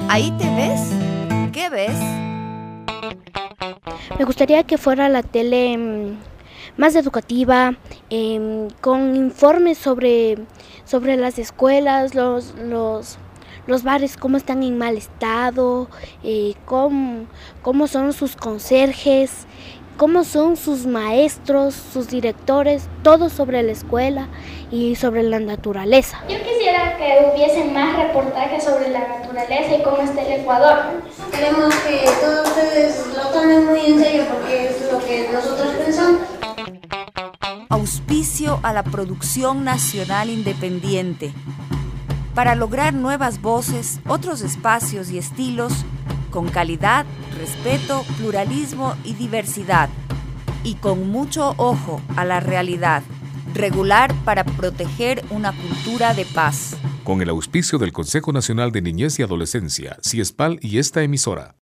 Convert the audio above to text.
¿Ahí te ves? ¿Qué ves? Me gustaría que fuera la tele más educativa, con informes sobre las escuelas, los bares, cómo están en mal estado, cómo son sus conserjes, cómo son sus maestros, sus directores, todo sobre la escuela y sobre la naturaleza. Yo quisiera que hubiesen más reportajes sobre la naturaleza y cómo está el Ecuador. Queremos que todos ustedes lo tomen muy en serio porque es lo que nosotros pensamos. Auspicio a la producción nacional independiente. Para lograr nuevas voces, otros espacios y estilos, con calidad, respeto, pluralismo y diversidad. Y con mucho ojo a la realidad. Regular para proteger una cultura de paz. Con el auspicio del Consejo Nacional de Niñez y Adolescencia, CIESPAL y esta emisora.